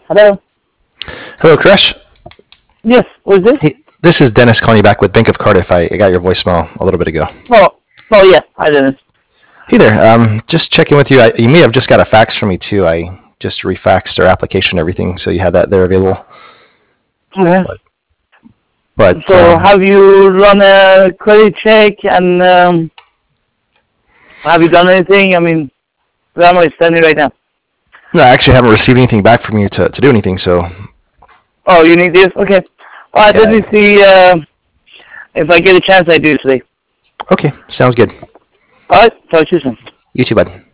Hello? Hello, Krish. Yes, was this? Hey, this is Dennis calling you back with Bank of Cardiff. I got your voicemail a little bit ago. Oh, yeah. Hi, Dennis. Hey there. Just checking with you. You may have just got a fax from me too. I just refaxed our application and everything, so you have that there available. Okay. But So have you run a credit check and have you done anything? I mean, where am I standing right now? no, I actually haven't received anything back from you to do anything. So Oh, you need this? Okay. All right, let me see if I get a chance I do today. okay, sounds good. All right, talk to you soon. You too, bud.